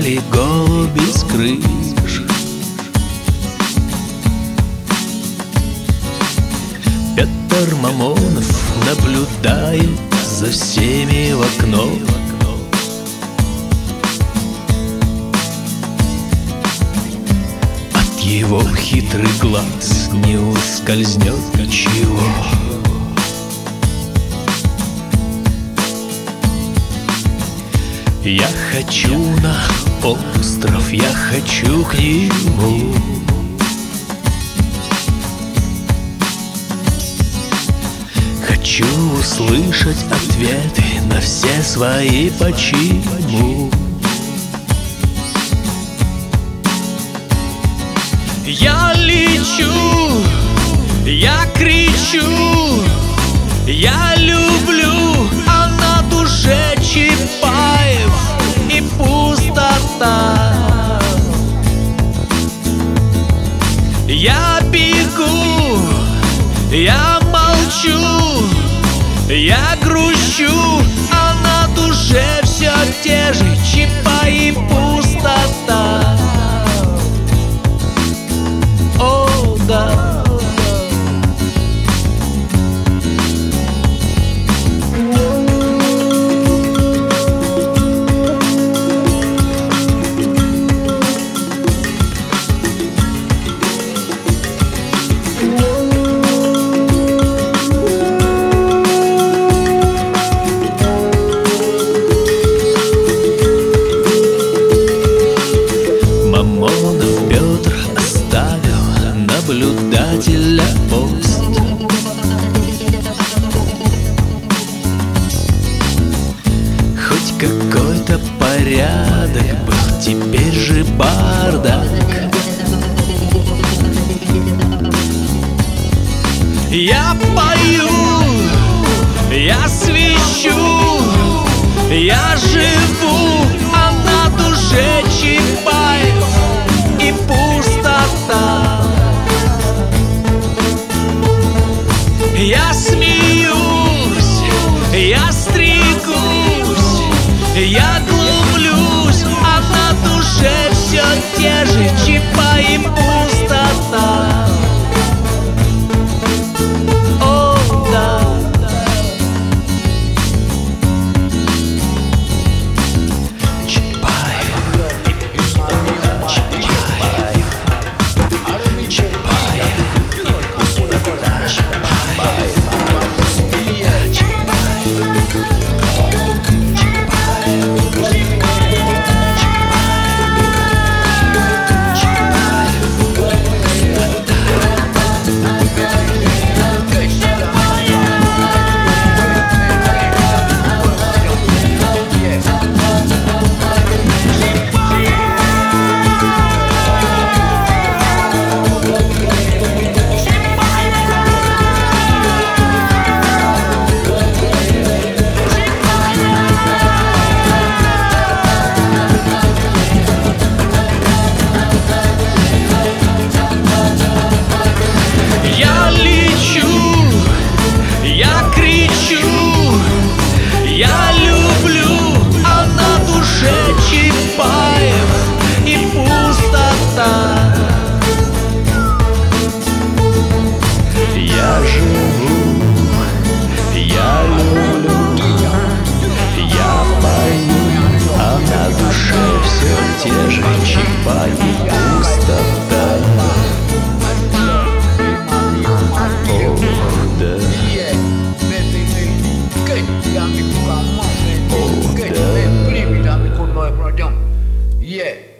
летали голуби с крыш. Петр Мамонов наблюдает за всеми в окно. От его хитрых глаз не ускользнет ничего. Я хочу на остров, я хочу к нему. Хочу услышать ответы на все свои почему. Я лечу, я кричу, я люблю, а на душе Чапаев и пустота. Я бегу, я молчу, я грущу, а на душе все те же Чапаев и пустота. О, да. Мамонов Петр оставил наблюдателя пост. Хоть какой-то порядок был, теперь же бардак. Я пою, я свищу, я живу, а на душе Чапаев и пустота. Я смеюсь, я стригусь, я глумлюсь, а на душе все те же Чапаев и пустота. О, да. Я лечу, я кричу, я люблю, а на душе Чапаев и пустота. Я живу, я люблю, я пою, а на душе все те же Чапаев и пустота. Yeah.